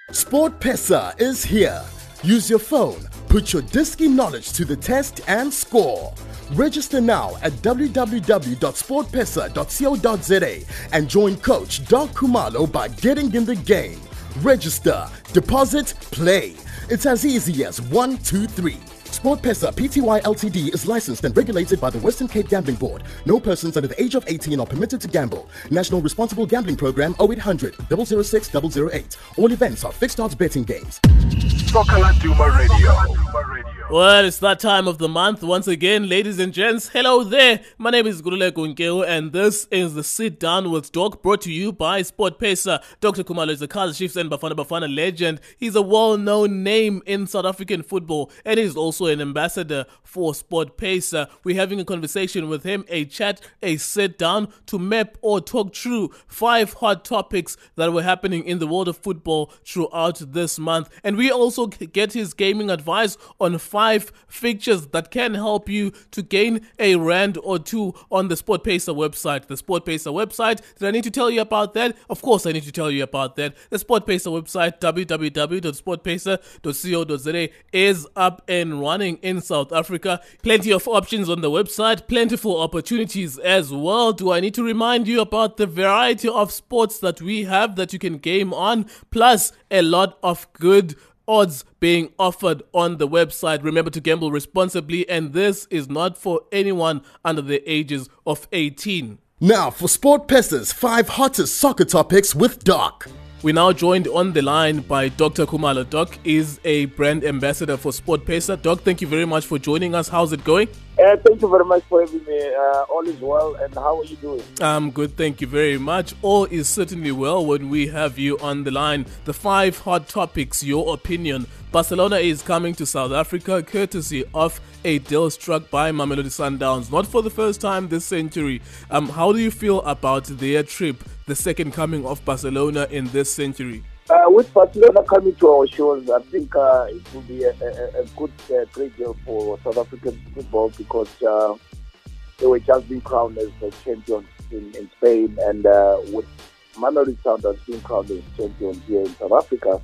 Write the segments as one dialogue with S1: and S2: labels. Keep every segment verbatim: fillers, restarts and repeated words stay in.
S1: SportPesa is here. Use your phone, put your Diski knowledge to the test and score. Register now at w w w dot sport pesa dot co dot za and join Coach Doc Khumalo by getting in the game. Register, deposit, play. It's as easy as one, two, three. SportPesa Pty Ltd is licensed and regulated by the Western Cape Gambling Board. No persons under the age of eighteen are permitted to gamble. National Responsible Gambling Program oh eight hundred, zero zero six, zero zero eight. All events are fixed odds betting games.
S2: Soccer Duma Radio.
S3: Well, it's that time of the month once again, ladies and gents. Hello there. My name is Gurule Gunkeu, and this is the Sit Down with Doc, brought to you by SportPesa. Doctor Khumalo is a Kaizer Chiefs and Bafana Bafana legend. He's a well-known name in South African football, and he's also an ambassador for SportPesa. We're having a conversation with him, a chat, a sit down to map or talk through five hot topics that were happening in the world of football throughout this month. And we also get his gaming advice on five fixtures that can help you to gain a rand or two on the SportPesa website. The SportPesa website, did I need to tell you about that? Of course I need to tell you about that. The SportPesa website, w w w dot sport pesa dot co dot za, is up and running in South Africa. Plenty of options on the website, plentiful opportunities as well. Do I need to remind you about the variety of sports that we have that you can game on, plus a lot of good odds being offered on the website. Remember to gamble responsibly, and this is not for anyone under the ages of eighteen.
S1: Now for SportPesa's five hottest soccer topics with Doc.
S3: We're now joined on the line by Doctor Khumalo. Doc is a brand ambassador for SportPesa. Doc, thank you very much for joining us. How's it going?
S4: Uh, thank you very much for having me. Uh, all is well, and how are you doing?
S3: I'm good, thank you very much. All is certainly well when we have you on the line. The five hot topics, your opinion. Barcelona is coming to South Africa courtesy of a deal struck by Mamelodi Sundowns, not for the first time this century. Um, how do you feel about their trip, the second coming of Barcelona in this century?
S4: Uh, with Barcelona coming to our shores, I think uh, it will be a, a, a good, uh, great deal for South African football, because uh, they were just being crowned as the champions in, in Spain, and uh, with Mamelodi Sundowns being crowned as champions here in South Africa.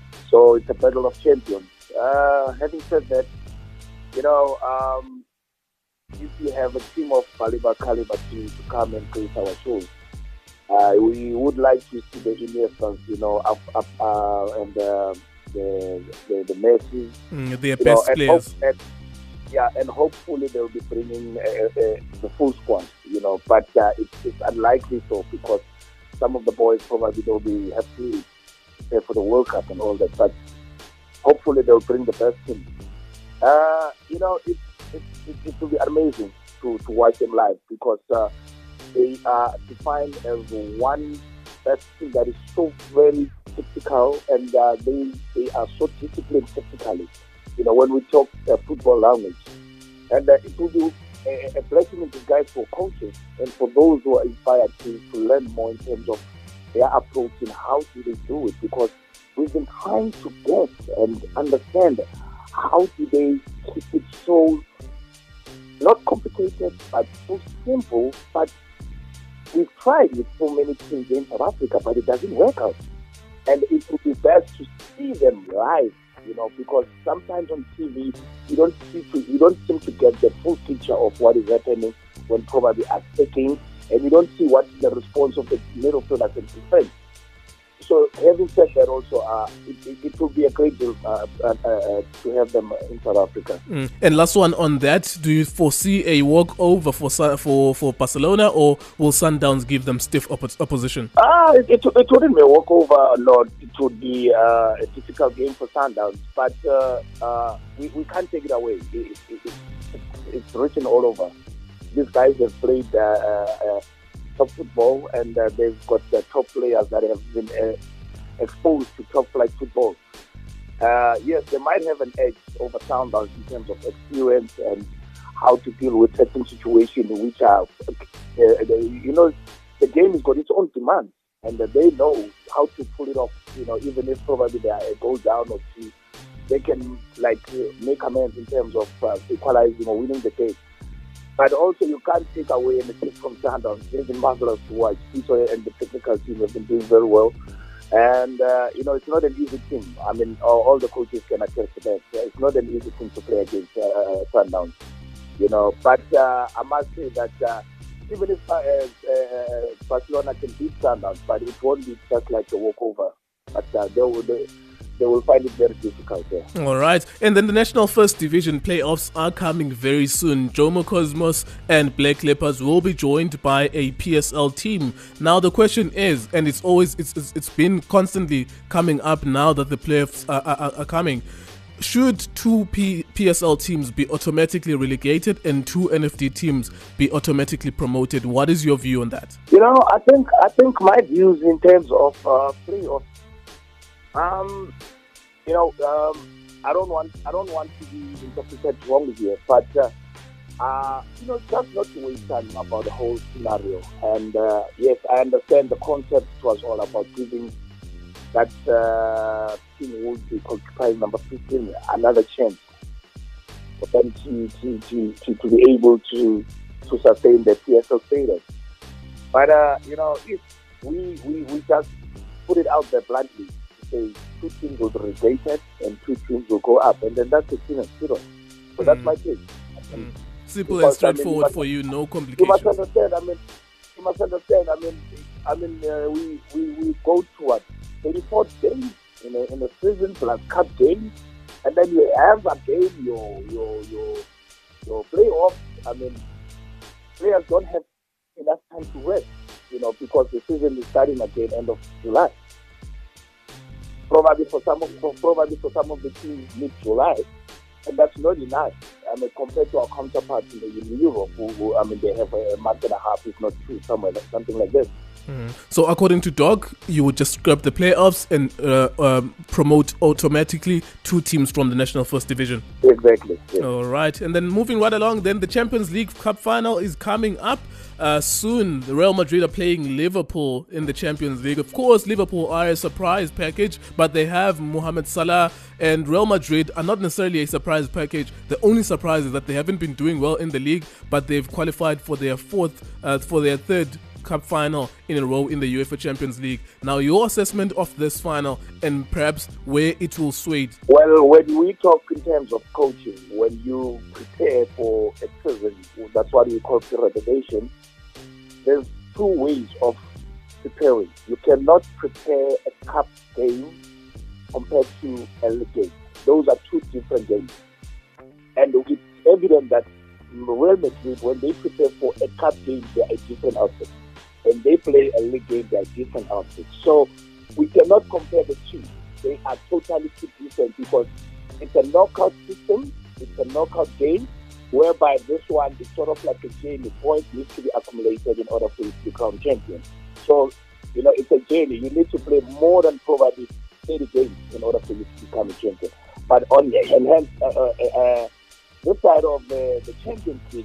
S4: So it's a battle of champions. Uh, having said that, you know, um, if you have a team of caliber, caliber to, to come and grace our shows, uh, we would like to see the Iniestas, you know, up, up, uh, and uh, the the the Messi,
S3: mm, their best
S4: know,
S3: players.
S4: And hope, and, yeah, and hopefully they'll be bringing uh, uh, the full squad, you know. But uh, it's, it's unlikely so, because some of the boys probably they'll be happy for the World Cup and all that, but hopefully they'll bring the best team. Uh, you know, it, it, it, it will be amazing to, to watch them live, because uh, they are defined as one best team that is so very tactical, and uh, they they are so disciplined tactically. You know, when we talk uh, football language, and uh, it will be a, a blessing in disguise for coaches and for those who are inspired to, to learn more in terms of their approach and how do they do it, because we've been trying to get and understand how do they keep it so not complicated but so simple. But we've tried with so many teams in South Africa, but it doesn't work out. And it would be best to see them live, you know, because sometimes on T V you don't see to, you don't seem to get the full picture of what is happening when probably attacking, and you don't see what's the response of the midfielders and defense. So having said that, also uh, it, it, it will be a great deal uh, uh, uh, to have them in South Africa.
S3: Mm. And last one on that, do you foresee a walkover for for for Barcelona, or will Sundowns give them stiff oppo- opposition?
S4: Ah, it, it, it wouldn't be a walkover, Lord. It would be uh, a difficult game for Sundowns, but uh, uh, we, we can't take it away. It, it, it, it, it's written all over. These guys have played uh, uh, top football, and uh, they've got the top players that have been uh, exposed to top flight football. Uh, yes, they might have an edge over Sundowns in terms of experience and how to deal with certain situations, which are, uh, the, you know, the game has got its own demands, and uh, they know how to pull it off. You know, even if probably they are a goal down or two, they can like uh, make amends in terms of uh, equalizing or winning the game. But also, you can't take away anything from Sundowns. They've been marvelous to watch. Piso and the technical team have been doing very well. And, uh, you know, it's not an easy team. I mean, all, all the coaches can attest to that. It's not an easy team to play against uh, Sundowns, you know. But uh, I must say that uh, even if uh, uh, Barcelona can beat Sundowns, but it won't be just like a walkover. But uh, they will they, they will find it very difficult. Yeah.
S3: All right. And then the National First Division playoffs are coming very soon. Jomo Cosmos and Black Leopards will be joined by a P S L team. Now the question is, and it's always it's it's, it's been constantly coming up now that the playoffs are, are, are coming. Should two P- PSL teams be automatically relegated and two N F D teams be automatically promoted? What is your view on that?
S4: You know, I think I think my views in terms of uh, playoffs. Um, you know, um, I don't want I don't want to be interpreted wrongly here, but uh, uh, you know, just not to waste time about the whole scenario. And uh, yes, I understand the concept was all about giving that uh, team who will be occupying number fifteen another chance for them to to, to, to, to be able to to sustain the P S L status. But uh, you know, if we, we we just put it out there bluntly. Say two teams will be relegated and two teams will go up, and then that's the team and zero. So mm. that's my take.
S3: Mm. Simple because, and straightforward I mean, for you, no complications.
S4: You must understand. I mean, you must understand. I mean, I mean, uh, we, we we go to what thirty-four days in a in a season plus cup game, and then you have again your your your your playoffs. I mean, players don't have enough time to rest, you know, because the season is starting again end of July. Probably for some of probably for some of the teams mid-July, and that's not enough. I mean, compared to our counterparts in, in Europe, who, who I mean, they have a month and a half, if not two, somewhere something like this.
S3: Mm. So, according to Dog, you would just scrap the playoffs and uh, um, promote automatically two teams from the National First Division.
S4: Exactly. Yes.
S3: All right, and then moving right along, then the Champions League Cup final is coming up. Uh, soon, the Real Madrid are playing Liverpool in the Champions League. Of course, Liverpool are a surprise package, but they have Mohamed Salah, and Real Madrid are not necessarily a surprise package. The only surprise is that they haven't been doing well in the league, but they've qualified for their fourth, uh, for their third cup final in a row in the UEFA Champions League. Now, your assessment of this final and perhaps where it will sway?
S4: Well, when we talk in terms of coaching, when you prepare for a season, that's what we call periodization. There's two ways of preparing. You cannot prepare a cup game compared to a league game. Those are two different games. And it's evident that Real Madrid, when they prepare for a cup game, they are a different outfit. When they play a league game, they are different outfits. So we cannot compare the two. They are totally two different because it's a knockout system, it's a knockout game, whereby this one is sort of like a journey. Points need to be accumulated in order for you to become champion. So, you know, it's a journey. You need to play more than probably thirty games in order for you to become a champion. But on the and hence, uh, uh, uh, this side of the, the Champions League,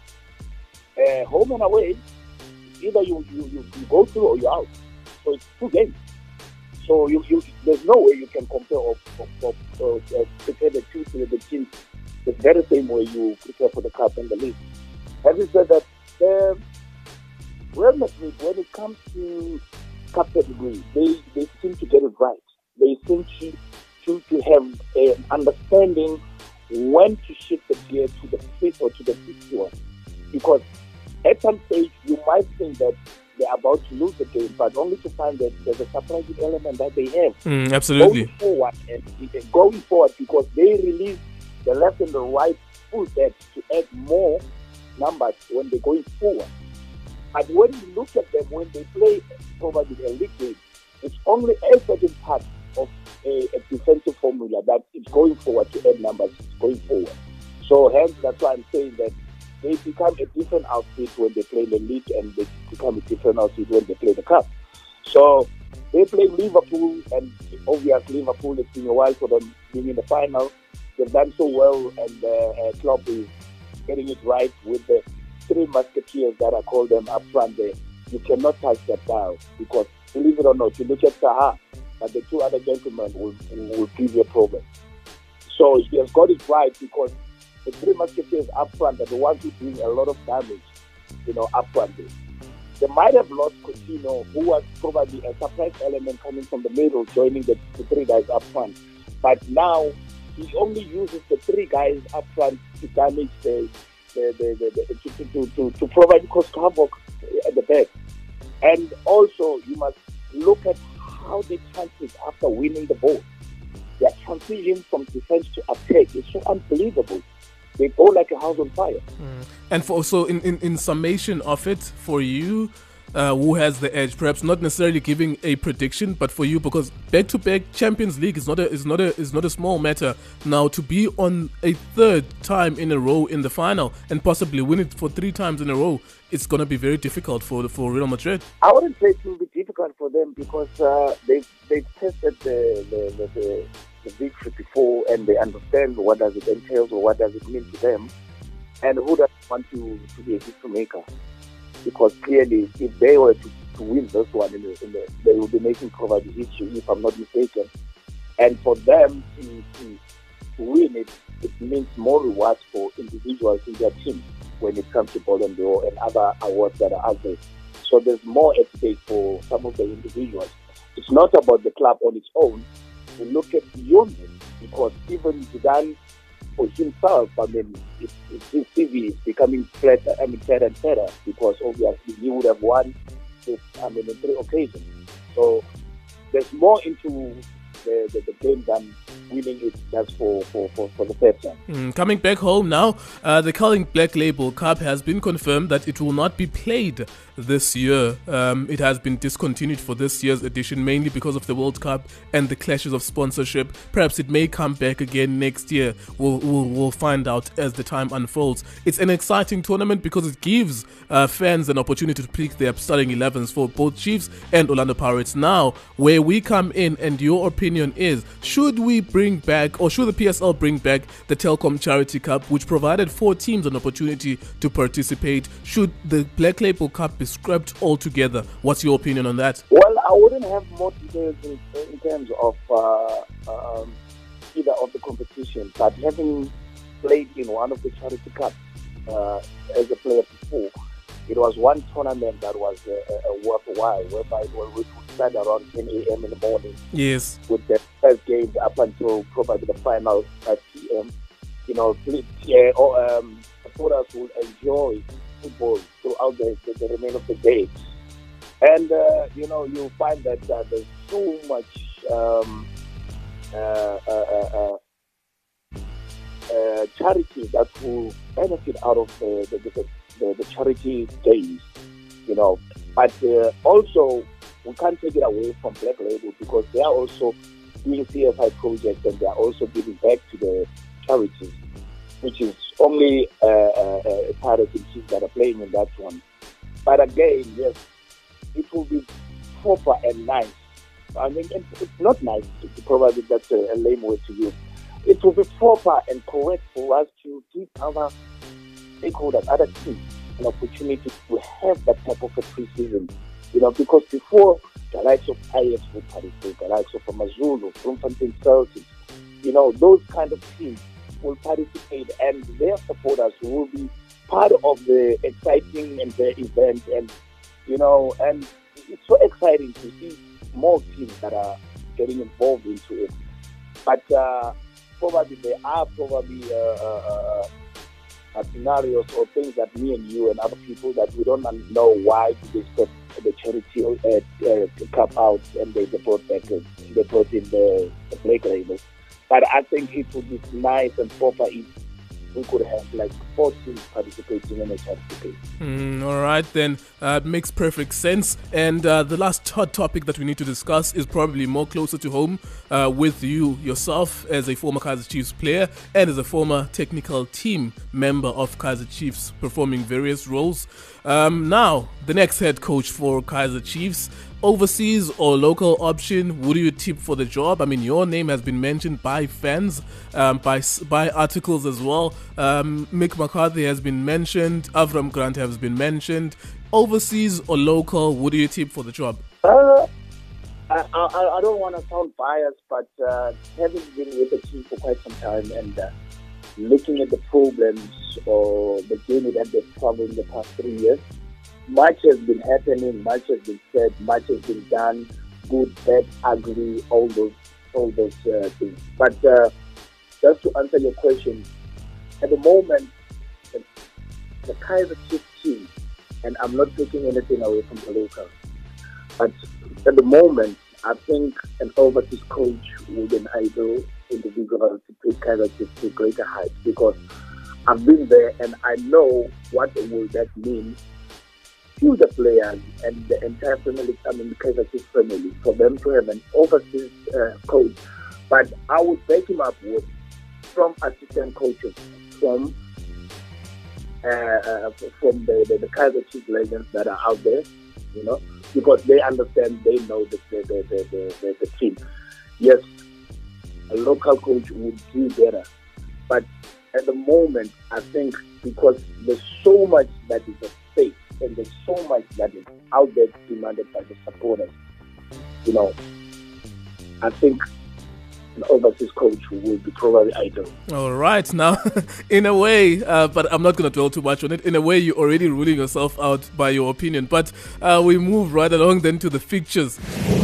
S4: uh, home and away, either you, you, you, you go through or you're out. So it's two games. So you, you there's no way you can compare or, or, or, or uh, prepare the two to the teams the very same way you prepare for the cup and the league. Having said that, the Real Madrid, when it comes to cup category, they, they seem to get it right. They seem to, to, to have an understanding when to shift the gear to the fifth or to the fifth one. Because at some stage, you might think that they're about to lose the game, but only to find that there's a surprising element that they have.
S3: Mm, absolutely.
S4: Going forward, and going forward, because they release the left and the right full backs to add more numbers when they're going forward. But when you look at them, when they play probably a league game, it's only a certain part of a, a defensive formula that is going forward to add numbers going forward. So hence, that's why I'm saying that they become a different outfit when they play the league and they become a different outfit when they play the cup. So they play Liverpool, and obviously Liverpool, it's been a while for them being in the final. They've done so well, and uh, uh, Klopp is getting it right with the three musketeers that I call them up front there. You cannot touch that dial because, believe it or not, you look at Saha, but the two other gentlemen will, will give you a problem. So he has got it right because the three musketeers up front are the ones who bring a lot of damage, you know, up front there. they might have lost Coutinho, who was probably a surprise element coming from the middle, joining the, the three guys up front. But now he only uses the three guys up front to damage the, the, the, the, the to, to, to, to provide cause havoc at the back. And also, you must look at how they transit after winning the ball. Their transition from defense to attack is so unbelievable. They go like a house on fire.
S3: Mm. And for so in, in, in summation of it, for you, uh, who has the edge? Perhaps not necessarily giving a prediction, but for you, because back-to-back Champions League is not a is not a is not a small matter. Now to be on a third time in a row in the final and possibly win it for three times in a row, it's going to be very difficult for for Real Madrid.
S4: I wouldn't say it will be difficult for them because uh, they they tested the the, the, the the victory before and they understand what does it entail or what does it mean to them, and who doesn't want to, to be a history maker. Because clearly, if they were to, to win this one, in the, in the, they will be making probably history, if I'm not mistaken. And for them to, to, to win it, it means more rewards for individuals in their team when it comes to Ballon d'Or and other awards that are out there. So there's more at stake for some of the individuals. It's not about the club on its own. We look at beyond it, because even Zidane, for himself, I mean, it, it, his C V is becoming flatter, I mean, fatter and fatter, because obviously he would have won it, I mean, in three occasions. So there's more into the, the, the game than winning it just for, for, for, for the third time.
S3: Mm, coming back home now, uh, the Carling Black Label Cup has been confirmed that it will not be played this year. Um, it has been discontinued for this year's edition, mainly because of the World Cup and the clashes of sponsorship. Perhaps it may come back again next year. We'll, we'll, we'll find out as the time unfolds. It's an exciting tournament because it gives uh, fans an opportunity to pick their starting elevens for both Chiefs and Orlando Pirates. Now, where we come in, and your opinion is, should we bring back, or should the P S L bring back the Telkom Charity Cup, which provided four teams an opportunity to participate? Should the Black Label Cup be scrapped altogether? What's your opinion on that?
S4: Well, I wouldn't have more details in, in terms of uh, um, either of the competition, but having played in one of the Charity Cups uh, as a player before, it was one tournament that was uh, uh, worthwhile, whereby it would start around ten a.m. in the morning.
S3: Yes.
S4: With the first games up until probably the final at p m. You know, yeah, or, um, supporters will enjoy football throughout the, the, the remainder of the day. And, uh, you know, you'll find that uh, there's so much um, uh, uh, uh, uh, charity that will benefit out of the, the, the, the, the charity days, you know. But uh, also, we can't take it away from Black Label because they are also doing C S I projects and they are also giving back to the charities, which is only uh, uh, Pirates and Chiefs that are playing in that one. But again, yes, it will be proper and nice. I mean, it's not nice, probably that's a, a lame word to use. It will be proper and correct for us to give our stakeholders, other teams, an opportunity to have that type of a pre-season. You know, because before, the likes of I F would participate, the likes of Amazulu, Bloemfontein Celtics, you know, those kind of teams will participate and their supporters will be part of the exciting and the event. And, you know, and it's so exciting to see more teams that are getting involved into it. But uh, probably there are probably uh, uh, uh, scenarios or things that me and you and other people that we don't know why they step the charity uh, uh, cup out and they, they brought back uh, they brought in the, the Black Label. But I think it would be nice and proper if we could have like four teams participating in a charity case.
S3: Mm, all right, then. Uh, makes perfect sense. And uh, the last hot topic that we need to discuss is probably more closer to home uh, with you yourself as a former Kaizer Chiefs player and as a former technical team member of Kaizer Chiefs performing various roles. Um, now, the next head coach for Kaizer Chiefs, overseas or local option, who do you tip for the job? I mean, your name has been mentioned by fans, um, by by articles as well. Um, Mick McCarthy has been mentioned. Avram Grant has been mentioned. Overseas or local, who do you tip for the job?
S4: Uh, I, I, I don't want to sound biased, but uh, having been with the team for quite some time and uh, looking at the problems or the journey that they've traveled in the past three years, much has been happening, much has been said, much has been done, good, bad, ugly, all those, all those uh, things. But uh, just to answer your question, at the moment, the, the Kaizer Chiefs team, and I'm not taking anything away from the locals, but at the moment, I think an overseas coach would enable individuals to take Kaizer Chiefs to greater heights, because I've been there and I know what will that mean to the players and the entire family, I mean the Kaizer Chiefs family, for them to have an overseas uh, coach. But I would back him up with from assistant coaches, from uh, uh, from the, the, the Kaizer Chiefs legends that are out there, you know, because they understand, they know the the, the, the, the, the team. Yes, a local coach would do better, but at the moment, I think because there's so much that is at stake and there's so much that is out there demanded by the supporters, you know, I think an overseas coach will be probably ideal.
S3: All right. Now, in a way, uh, but I'm not going to dwell too much on it. In a way, you're already ruling yourself out by your opinion. But uh, we move right along then to the fixtures.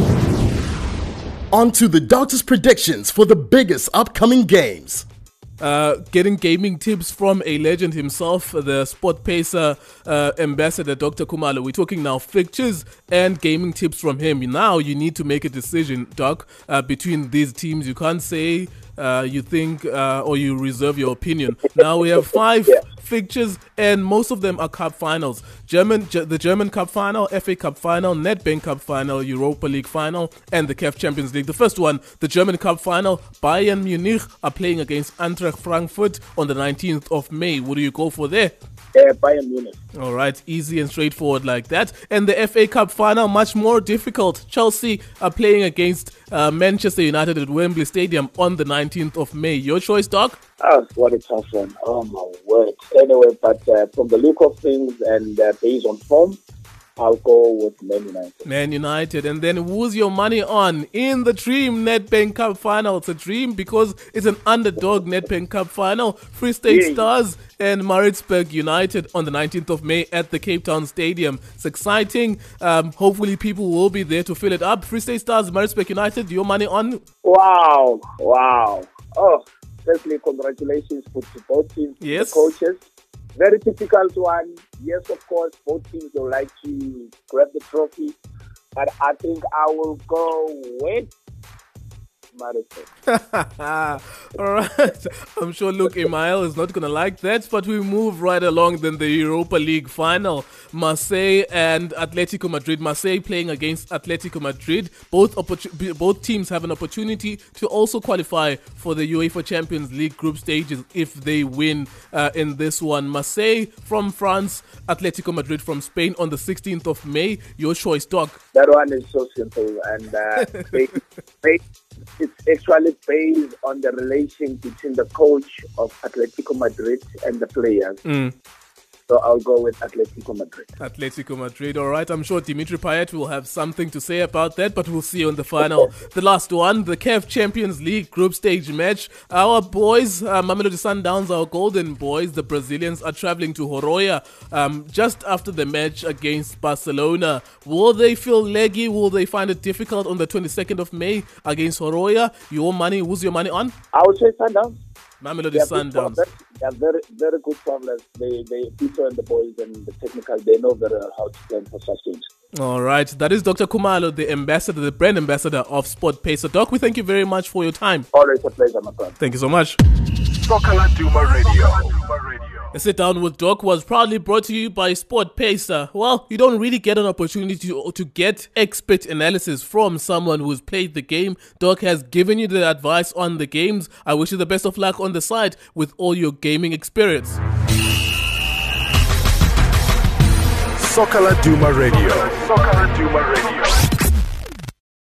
S1: On to the doctor's predictions for the biggest upcoming games.
S3: Uh, getting gaming tips from a legend himself, the Sport Pacer uh, ambassador, Doctor Khumalo. We're talking now fixtures and gaming tips from him. Now you need to make a decision, Doc, uh, between these teams. You can't say uh, you think uh, or you reserve your opinion. Now we have five
S4: yeah.
S3: fixtures and most of them are cup finals. German, G- the German Cup final, F A Cup final, Nedbank Cup final, Europa League final, and the C A F Champions League. The first one, the German Cup final, Bayern Munich are playing against Eintracht Frankfurt on the nineteenth of May. What do you go for there?
S4: Yeah, Bayern Munich.
S3: All right, easy and straightforward like that. And the F A Cup final, much more difficult. Chelsea are playing against uh, Manchester United at Wembley Stadium on the nineteenth of May. Your choice, Doc?
S4: Oh, what a tough one. Oh, my word. Anyway, but uh, from the look of things and uh, based on form, I'll go with Man United.
S3: Man United. And then who's your money on in the Dream Nedbank Cup final? It's a dream because it's an underdog Nedbank Cup final. Free State
S4: Yeah.
S3: Stars and Maritzburg United on the nineteenth of May at the Cape Town Stadium. It's exciting. Um, hopefully people will be there to fill it up. Free State Stars, Maritzburg United, your money on?
S4: Wow. Wow. Oh, firstly, congratulations to both teams,
S3: Yes.
S4: the coaches. Very difficult one. Yes, of course, both teams will like to grab the trophy. But I think I will go with Maritzburg.
S3: All right. I'm sure Luke Emile is not going to like that, but we move right along then the Europa League final. Marseille and Atletico Madrid. Marseille playing against Atletico Madrid. Both opportu- both teams have an opportunity to also qualify for the UEFA Champions League group stages if they win uh, in this one. Marseille from France, Atletico Madrid from Spain on the sixteenth of May. Your choice, Doc.
S4: That one is so simple. And uh, they, they, it's actually based on the relation between the coach of Atletico Madrid and the players.
S3: Mm.
S4: So I'll go with Atletico Madrid.
S3: Atletico Madrid, all right. I'm sure Dimitri Payet will have something to say about that, but we'll see on the final. The last one, the C A F Champions League group stage match. Our boys, uh, Mamelodi Sundowns, our golden boys, the Brazilians, are traveling to Horoya um, just after the match against Barcelona. Will they feel leggy? Will they find it difficult on the twenty-second of May against Horoya? Your money, who's your money on?
S4: I would say Sundowns.
S3: Mamelodi
S4: They are
S3: Sundowns.
S4: good They are very, very good travelers. They, they, Peter and the boys and the technical, they know very well how to plan for such games.
S3: All right, that is Doctor Khumalo, the ambassador, the brand ambassador of Sport Pacer. Doc, we thank you very much for your time.
S4: Always a pleasure, my friend.
S3: Thank you so much.
S2: Soccer Laduma Radio.
S3: A sit down with Doc was proudly brought to you by Sport Pacer. Well, you don't really get an opportunity to, to get expert analysis from someone who's played the game. Doc has given you the advice on the games. I wish you the best of luck on the side with all your gaming experience.
S2: Soccer Laduma Radio. Soccer Laduma Radio.